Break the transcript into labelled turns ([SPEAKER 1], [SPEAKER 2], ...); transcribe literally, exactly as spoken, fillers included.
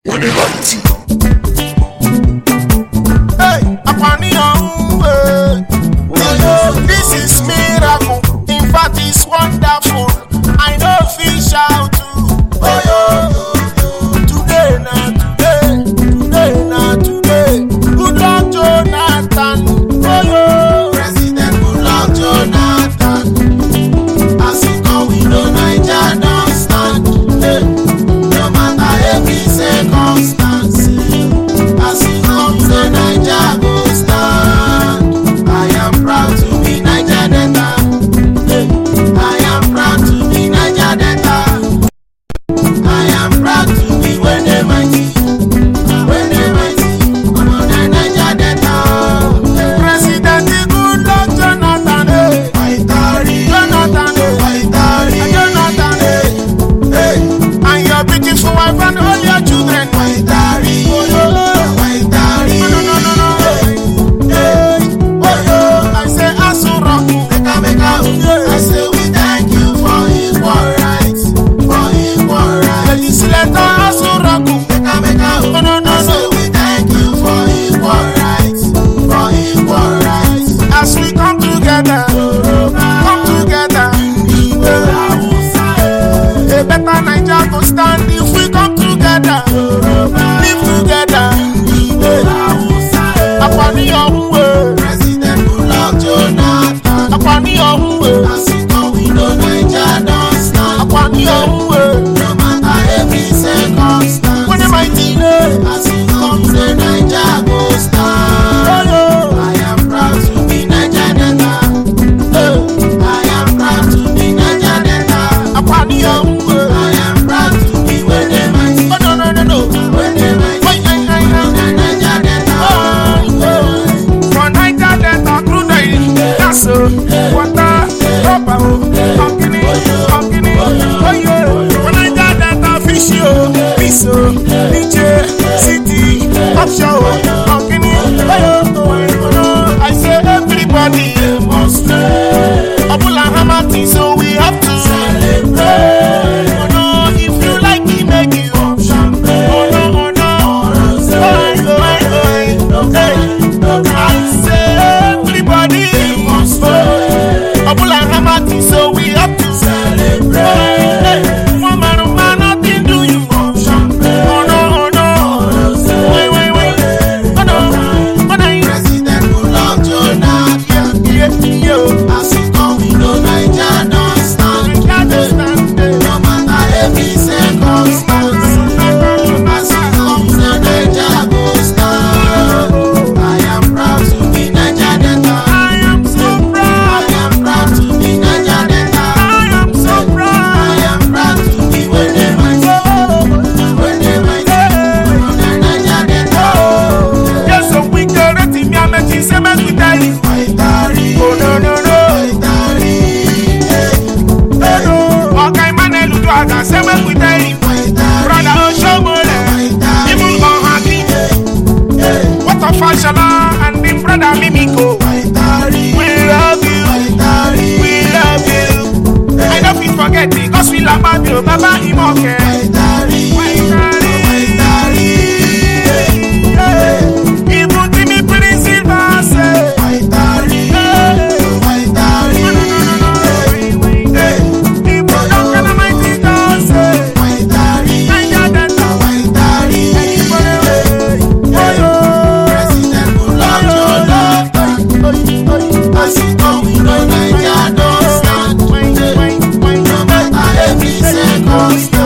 [SPEAKER 1] Hey, Apanion, this is miracle. In fact, it's wonderful. I know fish out too. Oh, yo, today, not today, today, not today. Good luck, Jonathan. Oh, yo, President, good luck, Jonathan. As you come, we know Nigeria don't stand. Hey, no matter every circumstance. As you come, say Nigeria go stand. I am proud to be Niger Delta. Hey, I am proud to be Niger Delta. I am proud to be when they mighty. When they mighty, I'm on the Niger Delta. President, good luck, Jonathan. Hey, Waitari, Jonathan. Hey, Waitari, Jonathan. Hey, hey, and your beautiful wife and all your children. Waitari, oh yo, Waitari. No, no, no, no, no. Hey, oh yo, I say Asuraku. Meka, meka, I say we thank you for equal rights, for equal rights. Legislator Asuraku. Meka, meka, no, no, no, I say we thank you for equal rights, for equal rights. As we come together, come together, a better Nigeria to stand if we come together, live together. Apanion, President, good luck, Jonathan. Apanion, as you come, we know Nigeria don't stand. Apanion, no matter every circumstance. When the mighty, as you come, say Nigeria go stand. I am proud to be Niger Delta. I am proud to be Niger Delta. Apanion, I am proud to be when they mighty. Oh no no no no, when they mighty. Wait, I I I Niger Delta. For Niger Delta, crude oil, gas, water, rubber, pumpkin, pumpkin, oh yeah. For Niger Delta, fish, fish, D J, city, offshore, pumpkin, oh yeah. I say everybody must play. Abula Hamati, so we have to celebrate. Oh no, if you like me, make you up champagne. Oh no, oh no, oh I, oh I, oh I. I say everybody must play. Abula Hamati, so we have to celebrate. One man, one man, nothing do you up champagne. Oh no, oh no, wait, wait, wait. Oh no, oh no. President, good luck, Jonathan. Yeah, yeah, yeah. As you come, we know Nigeria don't stand. No matter every circumstance. As you come, say Nigeria go stand. I am proud to be Niger Delta. I am so proud. I am proud to be Niger Delta. I am so proud. I am proud to be when they mighty. When they mighty. When they Niger Delta. Yes, so we go to me and make you say make we die. Waitari. Oh no no no. Waitari. Hey no. Okay, man, I look at us say make we die. Waitari. Brother, oh show me. Waitari. Even on happy. What a fashala and the brother Mimiko. Waitari. We love you. Waitari. We love you. I don't fit forget because we love you. Baba Imoke. Waitari. Waitari. Waitari. Even Timmy Prince Silva say. Waitari. Waitari. No no no no no. Even don't get a mighty dance say. Waitari. Niger Delta. Waitari. President, good luck, Jonathan. As you come, we know Nigeria don't stand. No matter every circumstance.